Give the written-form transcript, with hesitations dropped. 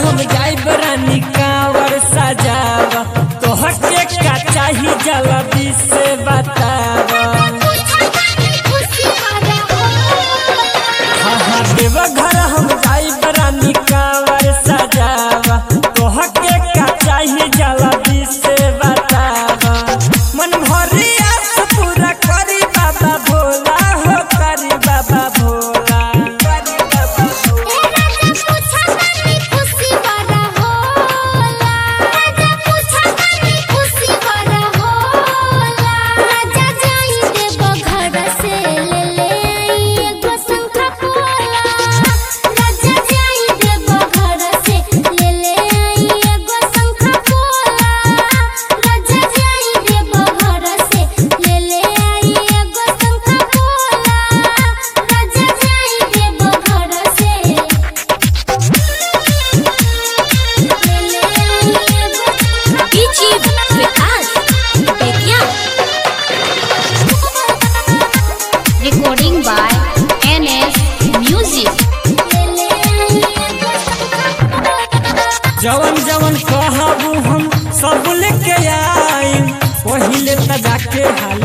हम जाइब रानी कांवर सजावा तोहके का चाही जल्दी से बतावा। हाँ देवघर हम जाइब रानी कांवर सजावा तोहके का चाही जल्दी से बतावा। मन भरी आस पूरा करी बाबा भोला हो करी बाबा Bhola. Recording by NS Music। जवन जवन कहबू हम सब लेके आई पहिले त जाके